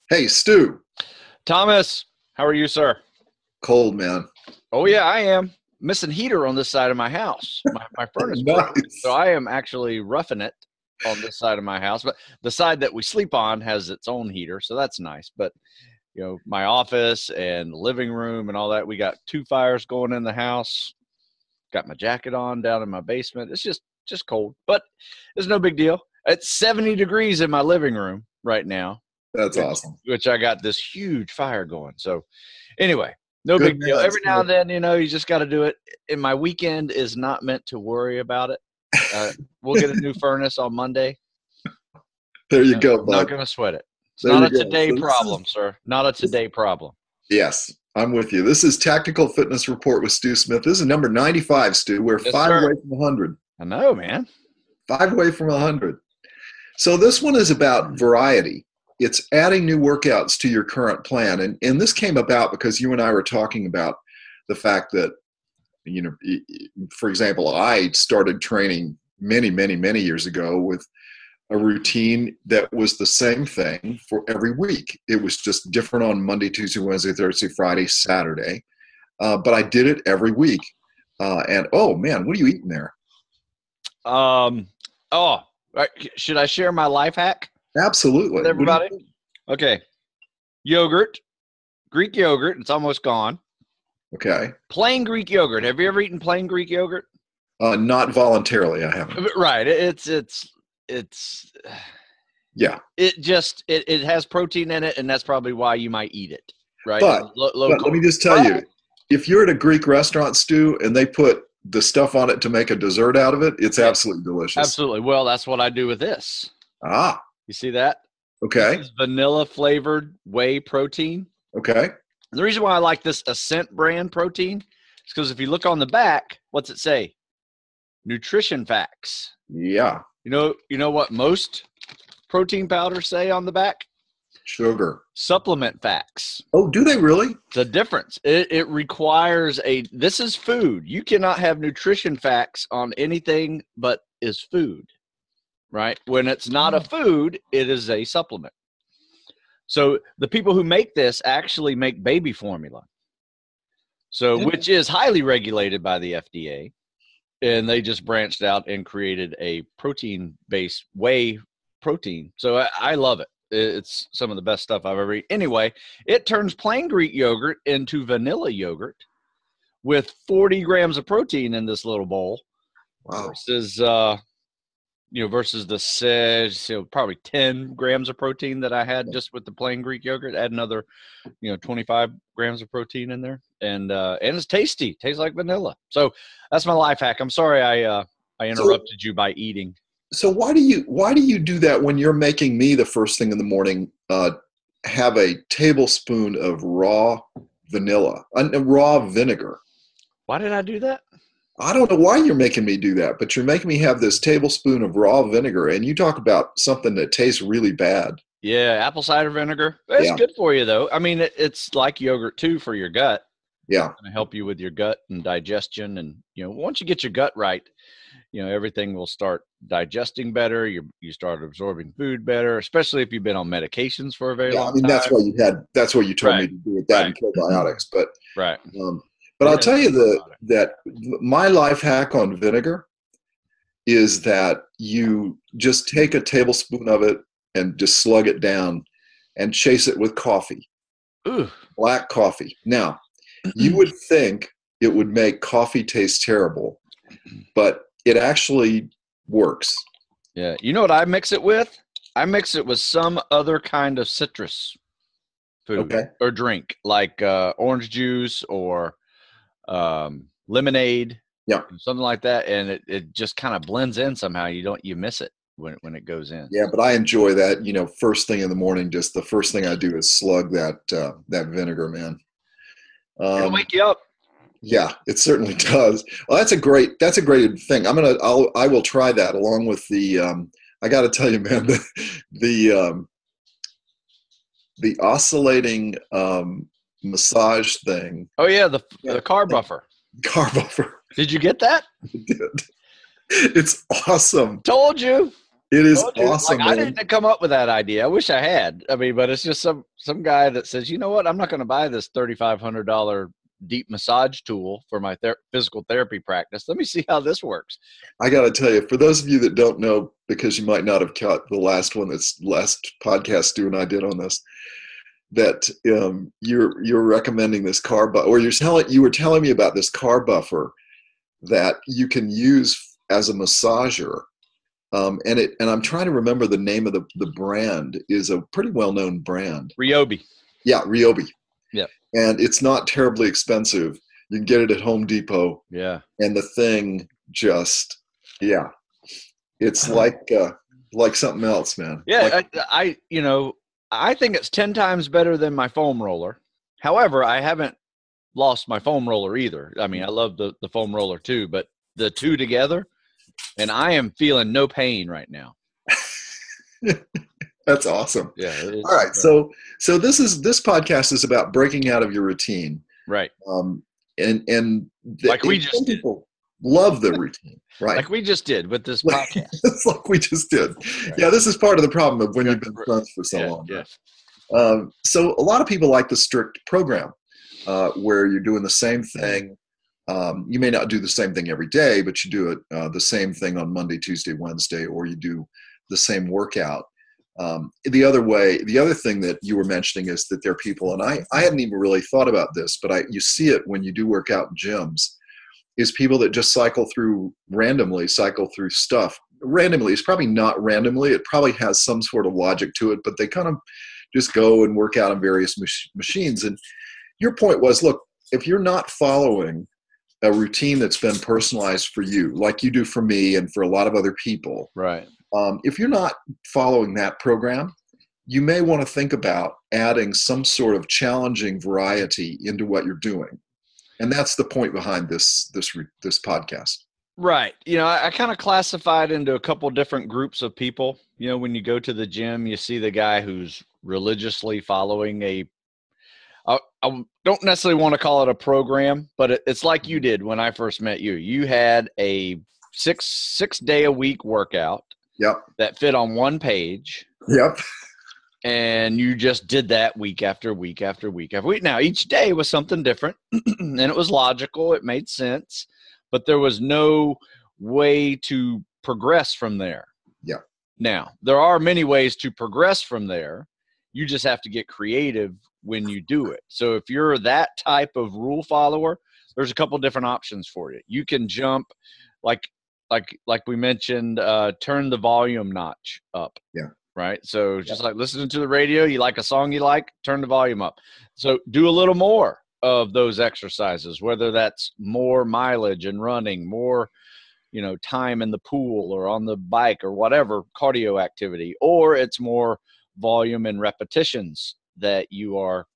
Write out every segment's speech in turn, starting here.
Hey, Stu. Thomas, how are you, sir? Cold, man. Oh yeah, I am. Missing heater on this side of my house. My furnace broke, so Nice. I am actually roughing it on this side of my house. But the side that we sleep on has its own heater, so that's nice. But my office and living room and all that, we got two fires going in the house. Got my jacket on down in my basement. It's just cold, but it's no big deal. It's 70 degrees in my living room right now, That's which awesome. which I got this huge fire going. So anyway, no Good big deal. man. Every now and then, you just got to do it. And my weekend is not meant to worry about it. Uh, we'll get a new furnace on Monday. There you I'm go, not bud. going to sweat it. It's There not you a go. today So this is problem, sir. Not a this, today problem. yes, I'm with you. This is Tactical Fitness Report with Stu Smith. This is number 95, Stu. We're Yes, five sir. away from 100. I know, man. Five away from 100. So this one is about variety. It's adding new workouts to your current plan. And this came about because you and I were talking about the fact that, for example, I started training many, many, many years ago with a routine that was the same thing for every week. It was just different on Monday, Tuesday, Wednesday, Thursday, Friday, Saturday. But I did it every week. And oh man, what are you eating there? Um. Oh, right. Should I share my life hack with Absolutely. What are you everybody? eating? Okay. Yogurt, Greek yogurt. It's almost gone. Okay. Plain Greek yogurt. Have you ever eaten plain Greek yogurt? Not voluntarily, I haven't. Right. It's Yeah. it has protein in it, and that's probably why you might eat it. Right. But And low but let me carb. just tell But you, if you're at a Greek restaurant, Stu, and they put the stuff on it to make a dessert out of it, it's yeah, absolutely delicious. absolutely. Well, that's what I do with this. Ah, You see that? This okay. is vanilla flavored whey protein. Okay. And the reason why I like this Ascent brand protein is because if you look on the back, what's it say? Nutrition facts. Yeah. You know what most protein powders say on the back? Sugar. Supplement facts. Oh, do they really? The difference. It requires this is food. You cannot have nutrition facts on anything but is food, right? When it's not a food, it is a supplement. So the people who make this actually make baby formula. So which is highly regulated by the FDA. And they just branched out and created a protein-based whey protein. So I love it. It's some of the best stuff I've ever eaten. Anyway, it turns plain Greek yogurt into vanilla yogurt with 40 grams of protein in this little bowl Wow. versus the says probably 10 grams of protein that I had just with the plain Greek yogurt. Add another 25 grams of protein in there, and it's tasty. Tastes like vanilla. So that's my life hack. I'm sorry I So interrupted you by eating. so why do you do that when you're making me the first thing in the morning? Have a tablespoon of raw vanilla, raw vinegar. Why did I do that? I don't know why you're making me do that, but you're making me have this tablespoon of raw vinegar, and you talk about something that tastes really bad. Yeah, apple cider vinegar. It's Yeah, good for you though. I mean, it's like yogurt too for your gut. yeah, Going to help you with your gut and digestion, and once you get your gut right, everything will start digesting better. You start absorbing food better, especially if you've been on medications for a very yeah. I long mean, time. that's what you told me Right, to do with that right, and probiotics. But right. um, but We're I'll going to tell you talk more about it. that my life hack on vinegar is that you just take a tablespoon of it and just slug it down and chase it with coffee, Ooh. black coffee. Now, you would think it would make coffee taste terrible, but it actually works. Yeah. You know what I mix it with? I mix it with some other kind of citrus food Okay. or drink, like orange juice or lemonade, Yeah. something like that, and it just kind of blends in somehow. You miss it when it goes in. Yeah, but I enjoy that. First thing in the morning, just the first thing I do is slug that vinegar, man. It'll Um, wake you up. yeah, it certainly does. Well, that's a great thing. I will try that along with the. I got to tell you, man, the the oscillating massage thing. Oh yeah, the Yeah, the car buffer. car buffer. Did you get that? It's awesome. Told you. It is Oh, dude, awesome, I man. didn't come up with that idea. I wish I had. I mean, but it's just some guy that says, you know what? I'm not going to buy this $3,500 deep massage tool for my physical therapy practice. Let me see how this works. I got to tell you, for those of you that don't know, because you might not have caught the last podcast Stu and I did on this, that you're recommending this car or you were telling me about this car buffer that you can use as a massager. And I'm trying to remember the name of the brand. Is a pretty well-known brand. Ryobi. Yeah, Ryobi. Yeah. And it's not terribly expensive. You can get it at Home Depot. Yeah. And the thing just, yeah, it's like something else, man. Yeah, I think it's 10 times better than my foam roller. However, I haven't lost my foam roller either. I mean, I love the foam roller too, but the two together, and I am feeling no pain right now. That's awesome. Yeah. All right. So this podcast is about breaking out of your routine. Right. Like we just did. People love the routine, right? Like we just did with this podcast. It's like we just did. Right. Yeah. This is part of the problem of when you've been friends for so long. Yeah. So a lot of people like the strict program, where you're doing the same thing. You may not do the same thing every day, but you do it the same thing on Monday, Tuesday, Wednesday, or you do the same workout. The other thing that you were mentioning is that there are people, and I hadn't even really thought about this, but you see it when you do work out in gyms, is people that just cycle through stuff. Randomly, it's probably not randomly. It probably has some sort of logic to it, but they kind of just go and work out on various machines. And your point was, look, if you're not following a routine that's been personalized for you, like you do for me and for a lot of other people, right? If you're not following that program, you may want to think about adding some sort of challenging variety into what you're doing. And that's the point behind this podcast. Right. I kind of classified into a couple different groups of people. When you go to the gym, you see the guy who's religiously following I don't necessarily want to call it a program, but it's like you did when I first met you. You had a six day a week workout. Yep. That fit on one page. Yep. And you just did that week after week after week after week. Now, each day was something different, and it was logical. It made sense, but there was no way to progress from there. Yeah. Now, there are many ways to progress from there. You just have to get creative when you do it. So if you're that type of rule follower, there's a couple different options for you. You can jump like we mentioned, turn the volume notch up. Yeah. Right. So just like listening to the radio, you like a song you like, turn the volume up. So do a little more of those exercises, whether that's more mileage and running, more, time in the pool or on the bike or whatever cardio activity, or it's more volume and repetitions that you are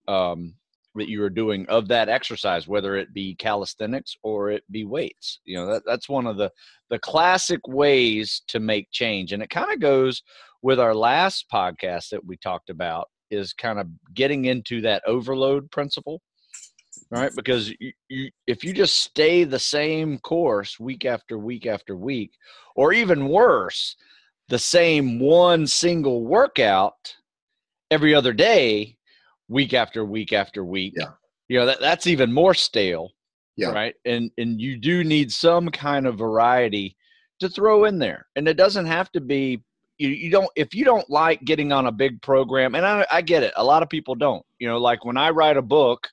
doing of that exercise, whether it be calisthenics or it be weights. That's one of the classic ways to make change. And it kind of goes with our last podcast that we talked about, is kind of getting into that overload principle, right? Because if you just stay the same course week after week after week, or even worse, the same one single workout every other day, week after week after week, that's even more stale. Yeah. Right. And you do need some kind of variety to throw in there. And it doesn't have to be, if you don't like getting on a big program, and I get it, a lot of people don't, like when I write a book,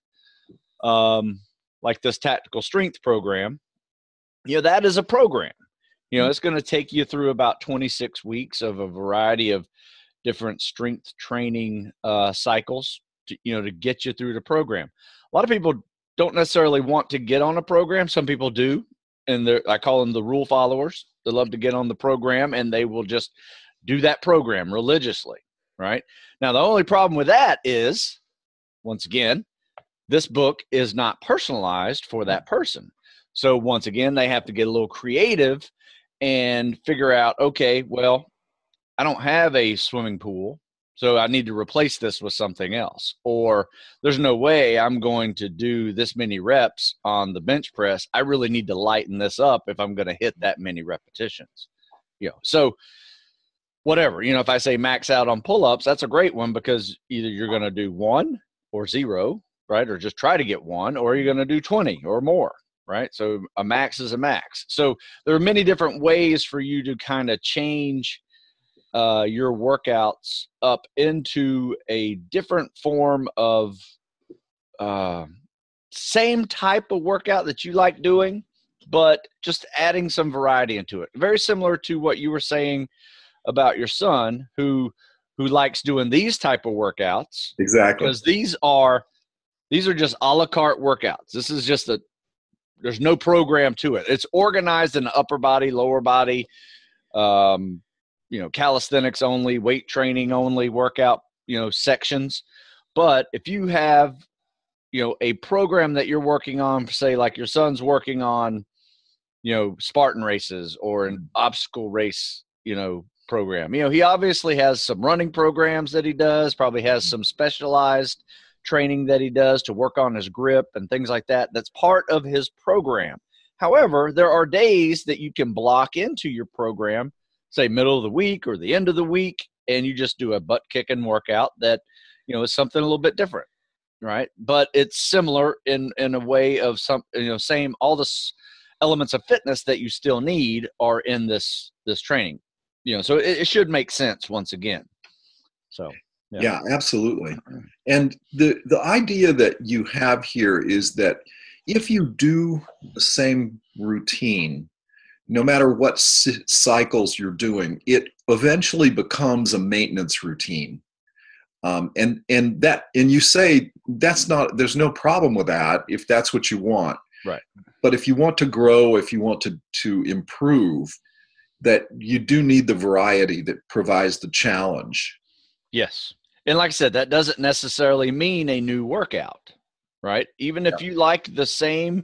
like this tactical strength program, that is a program. It's going to take you through about 26 weeks of a variety of different strength training cycles to get you through the program. A lot of people don't necessarily want to get on a program. Some people do, and I call them the rule followers. They love to get on the program, and they will just do that program religiously, right? Now, the only problem with that is, once again, this book is not personalized for that person. So once again, they have to get a little creative and figure out, okay, well, I don't have a swimming pool, so I need to replace this with something else. Or there's no way I'm going to do this many reps on the bench press. I really need to lighten this up if I'm going to hit that many repetitions. So whatever, if I say max out on pull-ups, that's a great one because either you're going to do 1 or 0, right? Or just try to get 1, or you're going to do 20 or more, right? So a max is a max. So there are many different ways for you to kind of change your workouts up into a different form of same type of workout that you like doing, but just adding some variety into it. Very similar to what you were saying about your son who likes doing these type of workouts. Exactly. Because these are just a la carte workouts. This is just there's no program to it. It's organized in upper body, lower body, calisthenics only, weight training only workout, sections. But if you have, a program that you're working on, say like your son's working on, Spartan races or an obstacle race, program. He obviously has some running programs that he does, probably has some specialized training that he does to work on his grip and things like that. That's part of his program. However, there are days that you can block into your program, say middle of the week or the end of the week, and you just do a butt kicking workout that, is something a little bit different, right? But it's similar in a way of some, same, all the elements of fitness that you still need are in this training. So it should make sense once again. So, yeah, absolutely. And the idea that you have here is that if you do the same routine, no matter what cycles you're doing, it eventually becomes a maintenance routine. And you say there's no problem with that if that's what you want. Right. But if you want to grow, if you want to improve, that you do need the variety that provides the challenge. Yes. And like I said, that doesn't necessarily mean a new workout, right? Even if you like the same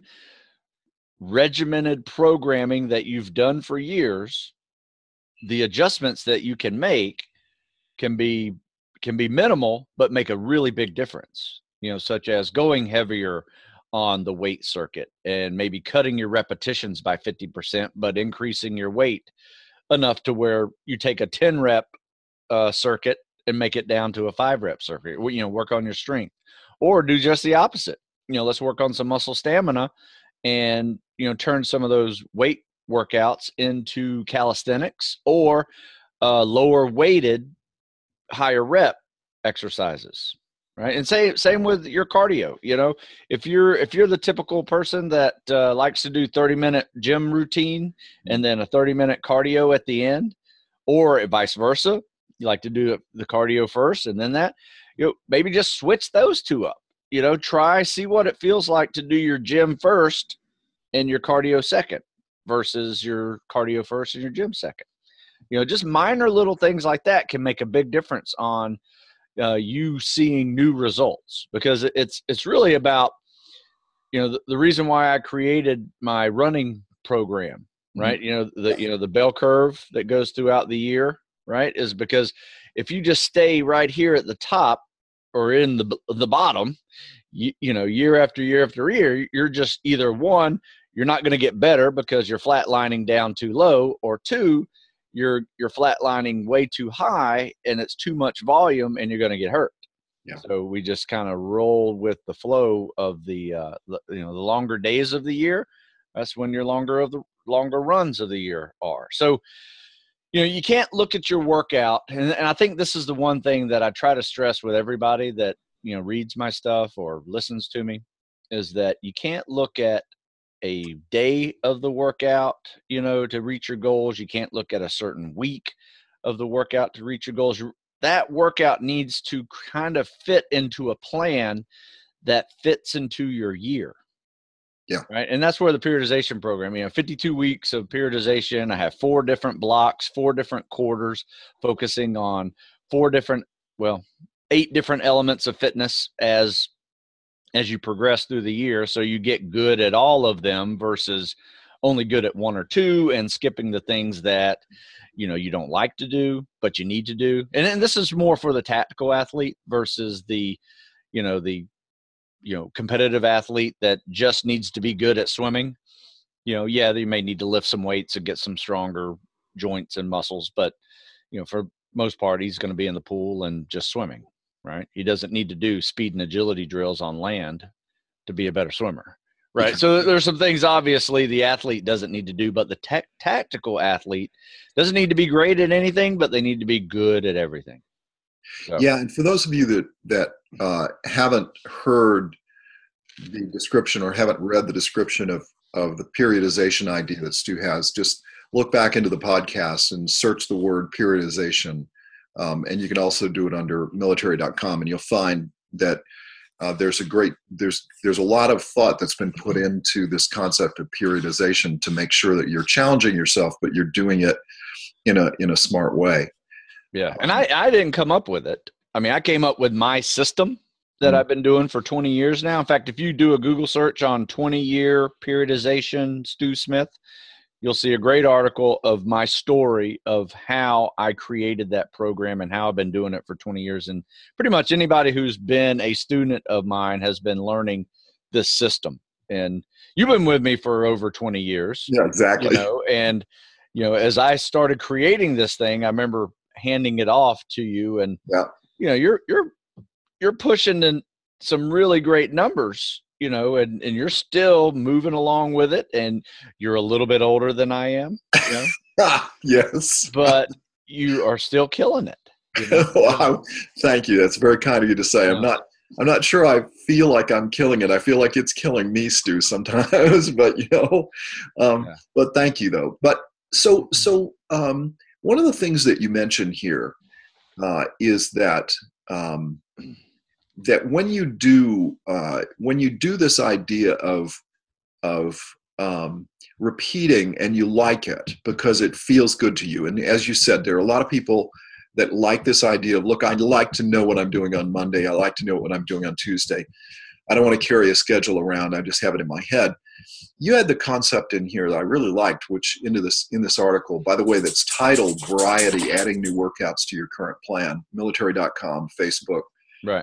regimented programming that you've done for years, the adjustments that you can make can be minimal, but make a really big difference, such as going heavier on the weight circuit and maybe cutting your repetitions by 50%, but increasing your weight enough to where you take a 10 rep circuit and make it down to a 5 rep circuit, work on your strength, or do just the opposite. Let's work on some muscle stamina and, turn some of those weight workouts into calisthenics or lower weighted, higher rep exercises. Right. And same with your cardio. If you're the typical person that likes to do 30-minute gym routine and then a 30-minute cardio at the end, or vice versa, you like to do the cardio first and then that, maybe just switch those two up. See what it feels like to do your gym first and your cardio second versus your cardio first and your gym second. Just minor little things like that can make a big difference on you seeing new results, because it's really about, the reason why I created my running program, right? The bell curve that goes throughout the year, right, is because if you just stay right here at the top or in the bottom, year after year after year, you're just either one, you're not going to get better because you're flatlining down too low, or two, you're flatlining way too high and it's too much volume and you're going to get hurt. Yeah. So we just kind of roll with the flow of the longer days of the year. That's when your longer runs of the year are. So, you can't look at your workout. And I think this is the one thing that I try to stress with everybody that, reads my stuff or listens to me, is that you can't look at a day of the workout, to reach your goals. You can't look at a certain week of the workout to reach your goals. That workout needs to kind of fit into a plan that fits into your year. Yeah. Right. And that's where the periodization program, 52 weeks of periodization. I have 4 different blocks, 4 different quarters, focusing on 8 different elements of fitness as you progress through the year. So you get good at all of them versus only good at 1 or 2 and skipping the things that, you don't like to do, but you need to do. And this is more for the tactical athlete versus the competitive athlete that just needs to be good at swimming. They may need to lift some weights and get some stronger joints and muscles, but for most part, he's going to be in the pool and just swimming, right? He doesn't need to do speed and agility drills on land to be a better swimmer, right? So there's some things obviously the athlete doesn't need to do, but the tactical athlete doesn't need to be great at anything, but they need to be good at everything. So. Yeah, and for those of you that haven't heard the description or haven't read the description of the periodization idea that Stu has, just look back into the podcast and search the word periodization. And you can also do it under military.com, and you'll find that there's a lot of thought that's been put into this concept of periodization to make sure that you're challenging yourself, but you're doing it in a smart way. Yeah, and I didn't come up with it. I mean, I came up with my system that I've been doing for 20 years now. In fact, if you do a Google search on 20-year periodization, Stu Smith, you'll see a great article of my story of how I created that program and how I've been doing it for 20 years. And pretty much anybody who's been a student of mine has been learning this system. And you've been with me for over 20 years. Yeah, exactly. And as I started creating this thing, I remember handing it off to you, and you're pushing in some really great numbers, and you're still moving along with it, and you're a little bit older than I am, Yes, but you are still killing it. Wow, thank you. That's very kind of you to say. I'm not sure I feel like I'm killing it. I feel like it's killing me, Stu, sometimes, but but thank you though. But so one of the things that you mentioned here is that that when you do this idea of repeating and you like it because it feels good to you, and as you said, there are a lot of people that like this idea of, look, I like to know what I'm doing on Monday. I like to know what I'm doing on Tuesday. I don't want to carry a schedule around. I just have it in my head. You had the concept in here that I really liked, which in this article, by the way, that's titled Variety, Adding New Workouts to Your Current Plan, military.com, Facebook. Right.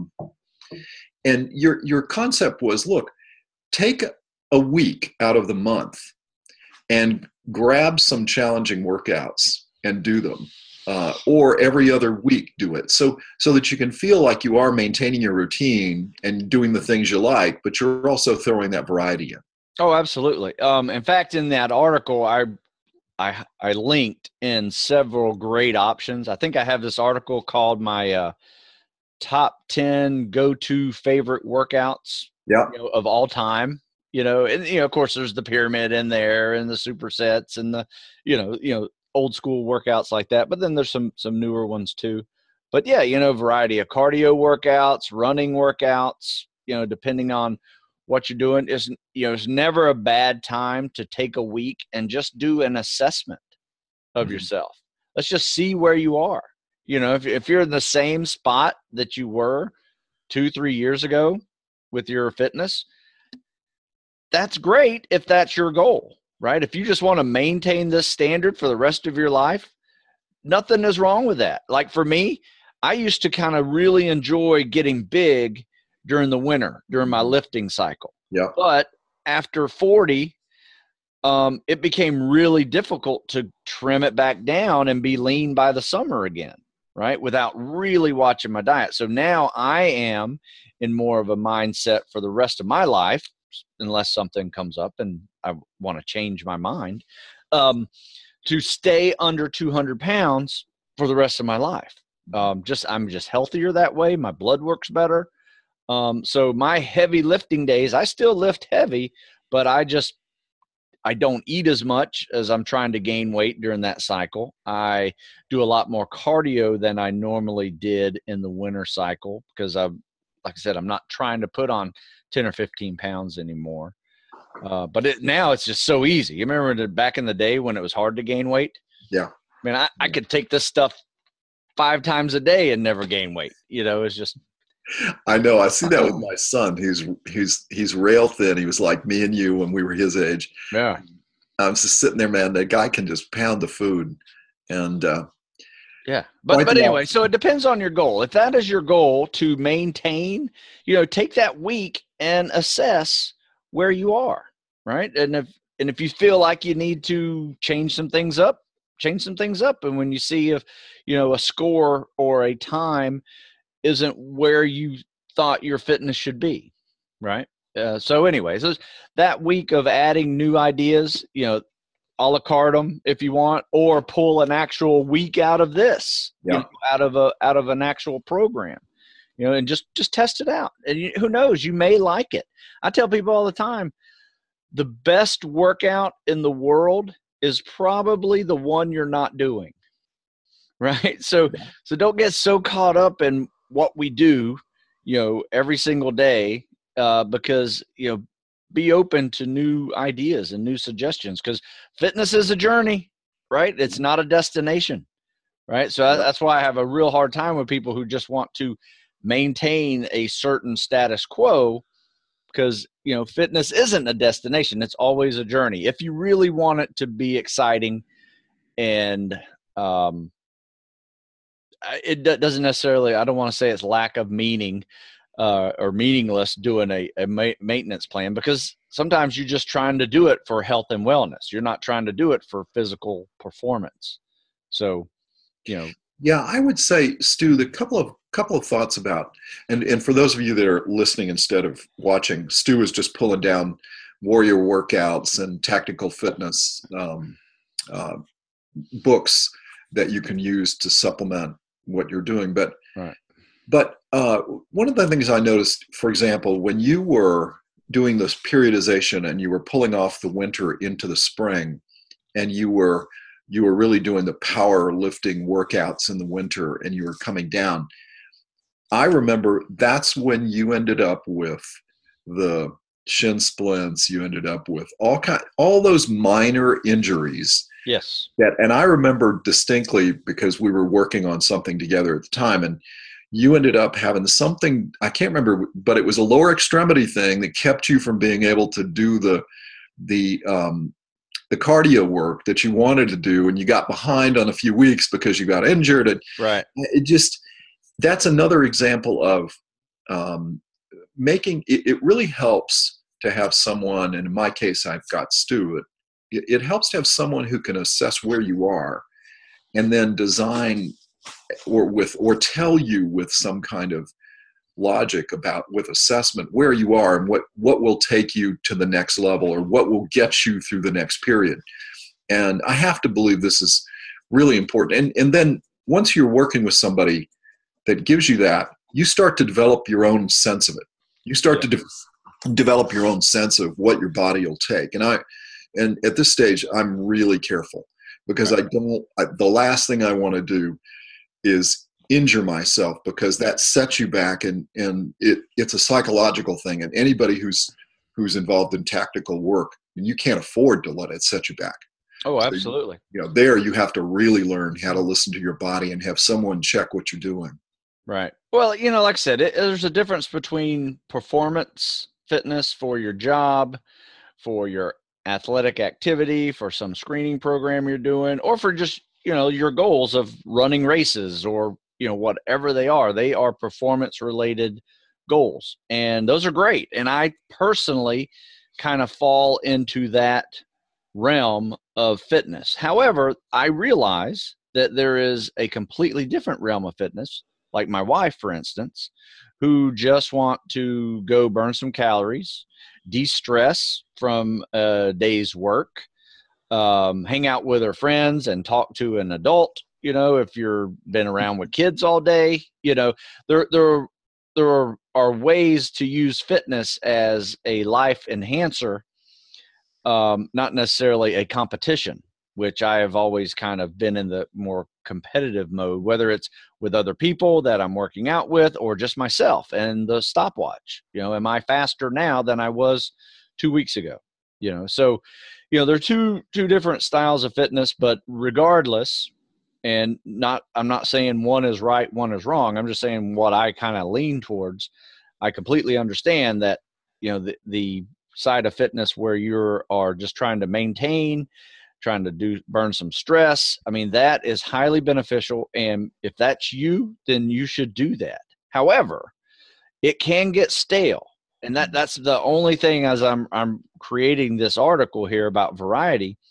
And your concept was, look, take a week out of the month and grab some challenging workouts and do them. Or every other week do it, so that you can feel like you are maintaining your routine and doing the things you like, but you're also throwing that variety in. Oh, absolutely. In fact, in that article, I linked in several great options. I think I have this article called my top 10 go-to favorite workouts of all time. And of course, there's the pyramid in there and the supersets and the old school workouts like that, but then there's some newer ones too. But variety of cardio workouts, running workouts, depending on what you're doing. It's never a bad time to take a week and just do an assessment of yourself. Let's just see where you are. If you're in the same spot that you were 2-3 years ago with your fitness, that's great if that's your goal. Right? If you just want to maintain this standard for the rest of your life, nothing is wrong with that. Like for me, I used to kind of really enjoy getting big during the winter, during my lifting cycle. Yeah. But after 40, it became really difficult to trim it back down and be lean by the summer again, right? Without really watching my diet. So now I am in more of a mindset for the rest of my life, unless something comes up and I want to change my mind, to stay under 200 pounds for the rest of my life. I'm just healthier that way. My blood works better. So my heavy lifting days, I still lift heavy, but I don't eat as much as I'm trying to gain weight during that cycle. I do a lot more cardio than I normally did in the winter cycle because like I said, I'm not trying to put on 10 or 15 pounds anymore. But now it's just so easy. You remember back in the day when it was hard to gain weight? Yeah. I mean, I could take this stuff 5 times a day and never gain weight. It's just. I know. I see that with my son. He's rail thin. He was like me and you when we were his age. Yeah. I'm just sitting there, man. That guy can just pound the food. And yeah. But anyway, so it depends on your goal. If that is your goal to maintain, take that week and assess where you are, right? And if you feel like you need to change some things up, change some things up. And when you see if, a score or a time isn't where you thought your fitness should be, right? So anyways, that week of adding new ideas, a la carte them if you want, or pull an actual week out of this, out of an actual program, and just test it out. And who knows, you may like it. I tell people all the time, the best workout in the world is probably the one you're not doing, right? So don't get so caught up in what we do, every single day, because, be open to new ideas and new suggestions, because fitness is a journey, right? It's not a destination, right? So that's why I have a real hard time with people who just want to maintain a certain status quo, because, fitness isn't a destination. It's always a journey. If you really want it to be exciting, and it doesn't necessarily, I don't want to say it's lack of meaning, or meaningless doing a maintenance plan, because sometimes you're just trying to do it for health and wellness. You're not trying to do it for physical performance. So, Yeah, I would say, Stu, the couple of thoughts about, and for those of you that are listening instead of watching, Stu is just pulling down warrior workouts and tactical fitness books that you can use to supplement what you're doing. But right. But one of the things I noticed, for example, when you were doing this periodization and you were pulling off the winter into the spring, and you were really doing the power lifting workouts in the winter, and you were coming down, I remember that's when you ended up with the shin splints. You ended up with all those minor injuries. Yes. And I remember distinctly, because we were working on something together at the time, and you ended up having something, I can't remember, but it was a lower extremity thing that kept you from being able to do the cardio work that you wanted to do, and you got behind on a few weeks because you got injured. And right. That's another example of making it really helps to have someone, and in my case, I've got Stu. It helps to have someone who can assess where you are, and then design or tell you with some kind of logic with assessment where you are, and what will take you to the next level, or what will get you through the next period. And I have to believe this is really important. And then once you're working with somebody that gives you that, you start to develop your own sense of it. You start to develop your own sense of what your body will take. And at this stage, I'm really careful, because the last thing I want to do is injure myself, because that sets you back, and it's a psychological thing. And anybody who's involved in tactical work, you can't afford to let it set you back. Oh, absolutely. So, there you have to really learn how to listen to your body and have someone check what you're doing. Right. Well, like I said, there's a difference between performance fitness for your job, for your athletic activity, for some screening program you're doing, or for just, your goals of running races, or, whatever they are performance related goals. And those are great. And I personally kind of fall into that realm of fitness. However, I realize that there is a completely different realm of fitness, like my wife, for instance, who just want to go burn some calories, de-stress from a day's work, hang out with her friends and talk to an adult. If you've been around with kids all day, there are ways to use fitness as a life enhancer, not necessarily a competition, which I have always kind of been in the more competitive mode, whether it's with other people that I'm working out with, or just myself and the stopwatch. Am I faster now than I was 2 weeks ago? So, there are two different styles of fitness, but regardless, and I'm not saying one is right, one is wrong. I'm just saying what I kind of lean towards. I completely understand that, the side of fitness where you are just trying to maintain, trying to burn some stress. I mean, that is highly beneficial. And if that's you, then you should do that. However, it can get stale. And that's the only thing, as I'm creating this article here about variety,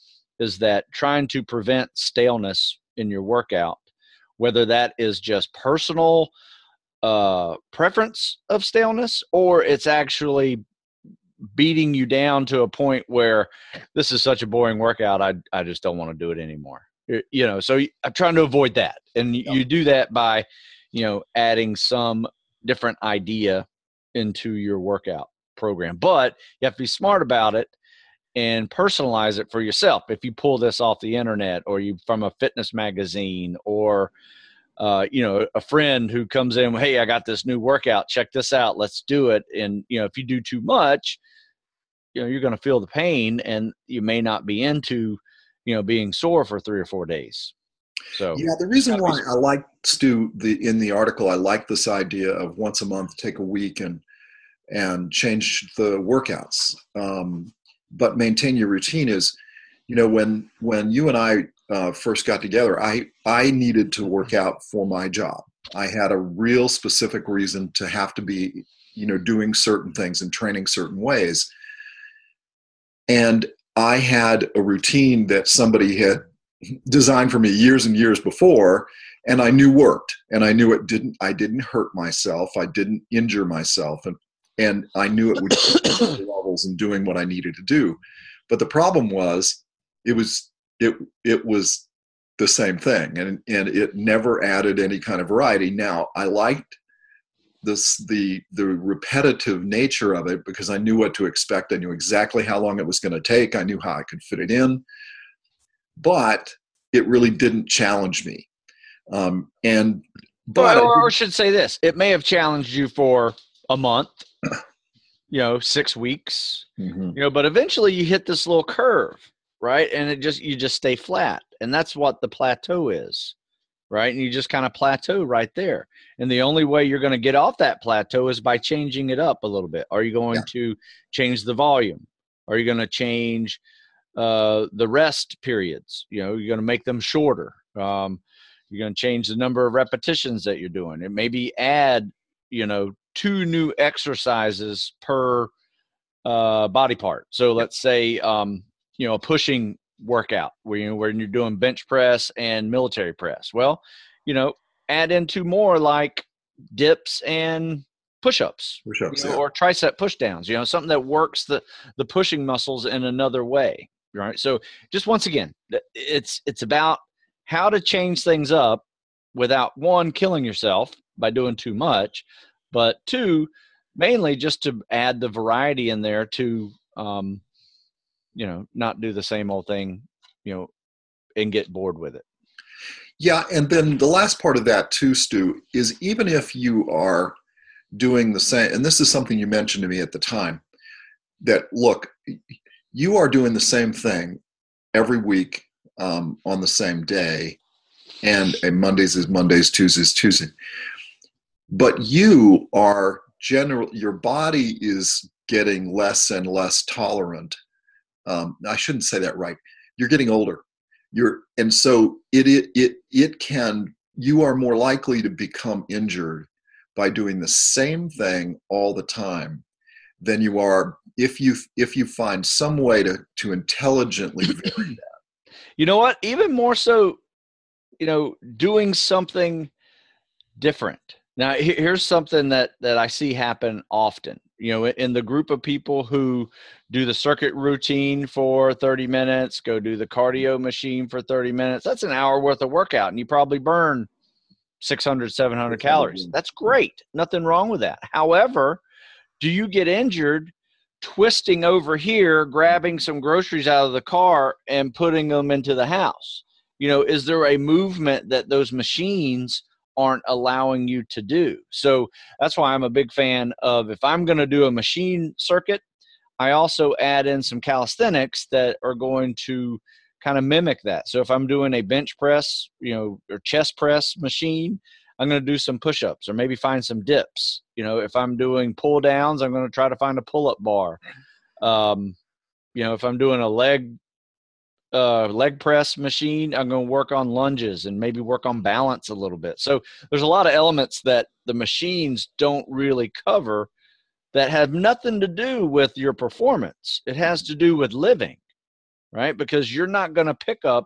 is that trying to prevent staleness in your workout, whether that is just personal preference of staleness, or it's actually beating you down to a point where this is such a boring workout, I just don't want to do it anymore. So I'm trying to avoid that. And you do that by, adding some different idea into your workout program. But you have to be smart about it and personalize it for yourself. If you pull this off the internet, or you from a fitness magazine, or a friend who comes in, hey, I got this new workout, check this out, let's do it. And if you do too much, you're going to feel the pain, and you may not be into being sore for 3 or 4 days. So yeah, the reason why I like, Stu, in the article, I like this idea of once a month, take a week and change the workouts, but maintain your routine is, when you and I first got together, I needed to work out for my job. I had a real specific reason to have to be, doing certain things and training certain ways. And I had a routine that somebody had designed for me years and years before, and I knew worked, and I knew I didn't hurt myself. I didn't injure myself. And I knew it would keep me levels and doing what I needed to do. But the problem was, it was the same thing, and it never added any kind of variety. Now, I liked the repetitive nature of it because I knew what to expect. I knew exactly how long it was going to take. I knew how I could fit it in, but it really didn't challenge me. Or I should say this: it may have challenged you for a month, 6 weeks, but eventually you hit this little curve, right? And you just stay flat, and that's what the plateau is. Right. And you just kind of plateau right there. And the only way you're going to get off that plateau is by changing it up a little bit. Are you going to change the volume? Are you going to change the rest periods? You're going to make them shorter. You're going to change the number of repetitions that you're doing. And maybe add, 2 new exercises per body part. So let's say, a pushing workout where when you're doing bench press and military press. Well, add in 2 more, like dips and push-ups, or tricep push downs, something that works the pushing muscles in another way. Right. So just once again, it's about how to change things up without, 1, killing yourself by doing too much, but 2, mainly just to add the variety in there to, not do the same old thing, and get bored with it. Yeah. And then the last part of that too, Stu, is even if you are doing the same, and this is something you mentioned to me at the time, that look, you are doing the same thing every week on the same day, and Mondays is Mondays, Tuesdays, Tuesday. But you are your body is getting less and less tolerant. I shouldn't say that right. You're getting older. And so you are more likely to become injured by doing the same thing all the time than you are if you find some way to intelligently vary that. You know what? Even more so, doing something different. Now, here's something that I see happen often. In the group of people who do the circuit routine for 30 minutes, go do the cardio machine for 30 minutes, that's an hour worth of workout, and you probably burn 600, 700 calories. That's great. Nothing wrong with that. However, do you get injured twisting over here, grabbing some groceries out of the car and putting them into the house? Is there a movement that those machines aren't allowing you to do? So that's why I'm a big fan of, if I'm going to do a machine circuit, I also add in some calisthenics that are going to kind of mimic that. So if I'm doing a bench press, or chest press machine, I'm going to do some push-ups, or maybe find some dips. If I'm doing pull downs, I'm going to try to find a pull-up bar. If I'm doing a leg press machine, I'm going to work on lunges and maybe work on balance a little bit. So there's a lot of elements that the machines don't really cover that have nothing to do with your performance. It has to do with living, right? Because you're not going to pick up,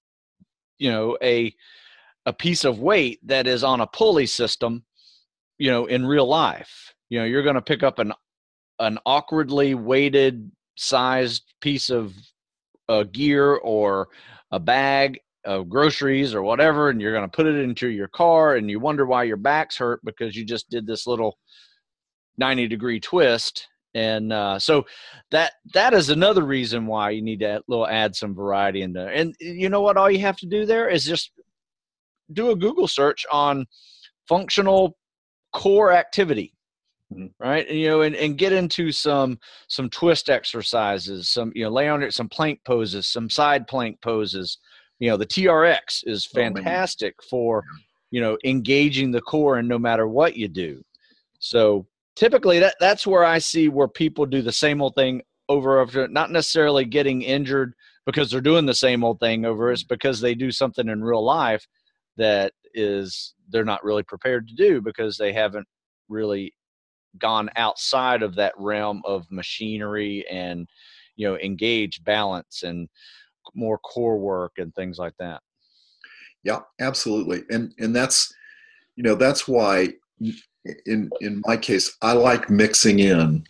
a piece of weight that is on a pulley system, in real life. You're going to pick up an awkwardly weighted sized piece of gear or a bag of groceries or whatever, and you're going to put it into your car, and you wonder why your back's hurt because you just did this little 90-degree twist. And so that is another reason why you need to add some variety in there. And you know what? All you have to do there is just do a Google search on functional core activity, right? And get into some twist exercises, some, lay on it, some plank poses, some side plank poses. The TRX is fantastic for, engaging the core, and no matter what you do. So typically that's where I see where people do the same old thing over, not necessarily getting injured because they're doing the same old thing over. It's because they do something in real life that they're not really prepared to do because they haven't really gone outside of that realm of machinery and, engage balance and more core work and things like that. Yeah, absolutely. And that's, that's why in my case, I like mixing in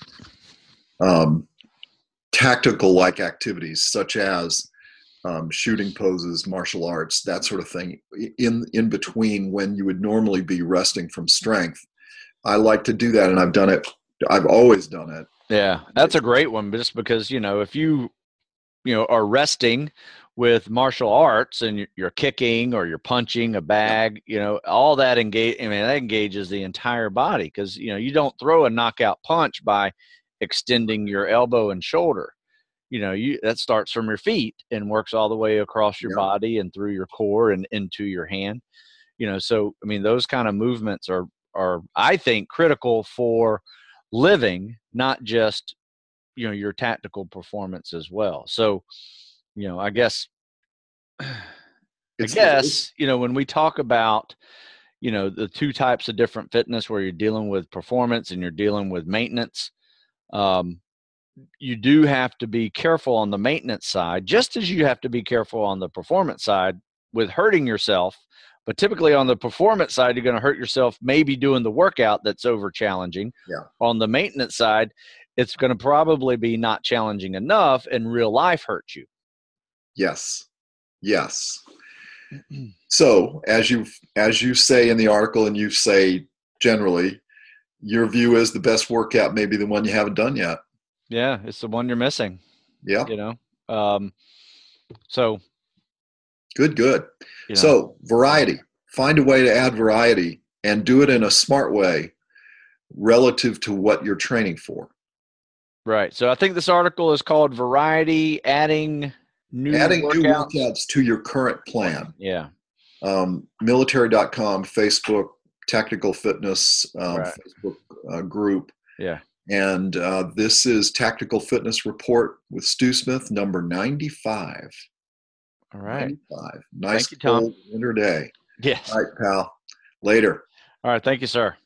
tactical like activities such as shooting poses, martial arts, that sort of thing in between when you would normally be resting from strength. I like to do that, and I've done it. I've always done it. Yeah, that's a great one, just because, if you are resting with martial arts and you're kicking or you're punching a bag, all that that engages the entire body, because, you don't throw a knockout punch by extending your elbow and shoulder. That starts from your feet and works all the way across your body and through your core and into your hand. So, those kind of movements are, I think, critical for living, not just, your tactical performance as well. So, I guess, when we talk about, the two types of different fitness where you're dealing with performance and you're dealing with maintenance, you do have to be careful on the maintenance side, just as you have to be careful on the performance side with hurting yourself. But typically on the performance side, you're going to hurt yourself maybe doing the workout that's over challenging. Yeah. On the maintenance side, it's going to probably be not challenging enough, and real life hurts you. Yes. So as you say in the article, and you say generally, your view is the best workout may be the one you haven't done yet. Yeah, it's the one you're missing. Yeah. So good. So variety. Find a way to add variety and do it in a smart way relative to what you're training for. Right. So I think this article is called Variety, Adding New Workouts to Your Current Plan. Yeah. Military.com, Facebook, Tactical Fitness Facebook group. Yeah. And this is Tactical Fitness Report with Stu Smith, number 95. All right. 95. Nice cold winter day. Yes. All right, pal. Later. All right. Thank you, sir.